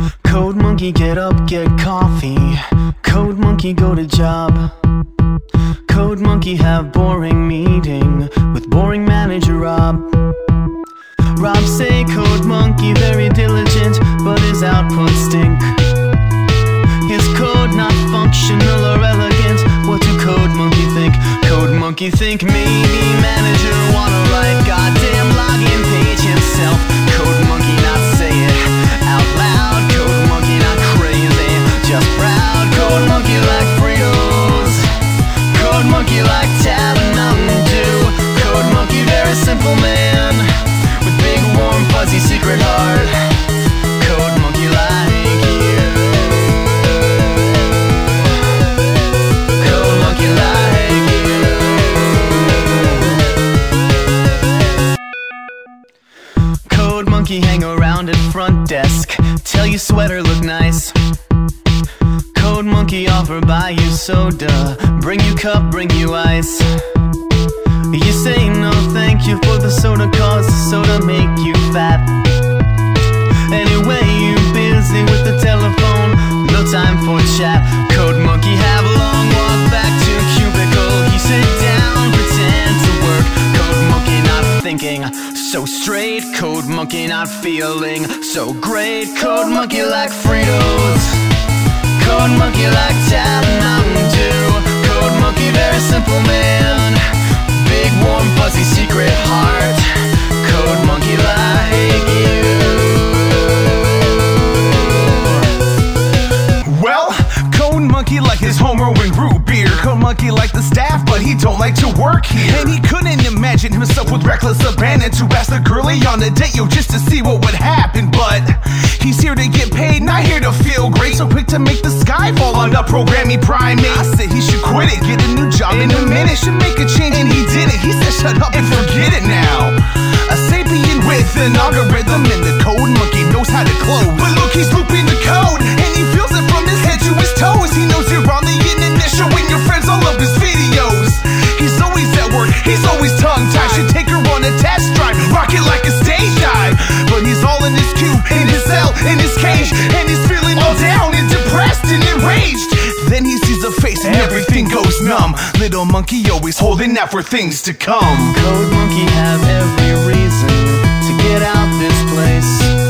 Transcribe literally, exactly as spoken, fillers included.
Code monkey, get up, get coffee. Code monkey, go to job. Code monkey, have boring meeting with boring manager Rob. Rob say code monkey very diligent, but his output stink. His code not functional or elegant. What do code monkey think? Code monkey think maybe manager wanna write goddamn login page himself. Code monkey not say it out loud. Code monkey not crazy, just proud. Code monkey like Fritos. Code monkey like Tab and Mountain Dew. Code monkey very simple man with big warm fuzzy secret heart. Code monkey like you. Code monkey like you. Code monkey hang around at front desk, tell you sweater look nice. Code monkey offer buy you soda, bring you cup, bring you ice. You say no thank you for the soda cause the soda make you fat. Anyway, you busy with the telephone, no time for chat. Code monkey have a long walk back to cubicle. He sit down, pretend to work. Code monkey not thinking so straight. Code monkey not feeling so great. Code monkey like Fritos. Code monkey like Tab and Mountain Dew. Code monkey very simple man, big warm fuzzy secret heart. Code monkey like you. Well, Code monkey like his Homer and root beer. Code monkey like the staff, but he don't like to work here. And he couldn't imagine himself with reckless abandon to ask the girlie on a date, yo, just to see what would happen. But he's here to get paid, not here to feel great. So quick to make the sky fall on a programming primate. I said he should quit it, get a new job in a minute, should make a change, and he did it. He said shut up and forget it now. A sapien with an algorithm, and the code monkey knows how to close. But look, he's looping the code, and he feels it from his head to his toes. He knows you're on the internet, showing your friends all of his videos. He's always at work, he's always tongue-tied. Should take her on a test drive, rock it like a stage dive. But he's all in his cube, in his cell, in his cage, and he's feeling all down and depressed and enraged. Then he sees a face and everything goes numb. Little monkey always holding out for things to come. Code monkey have every reason to get out this place.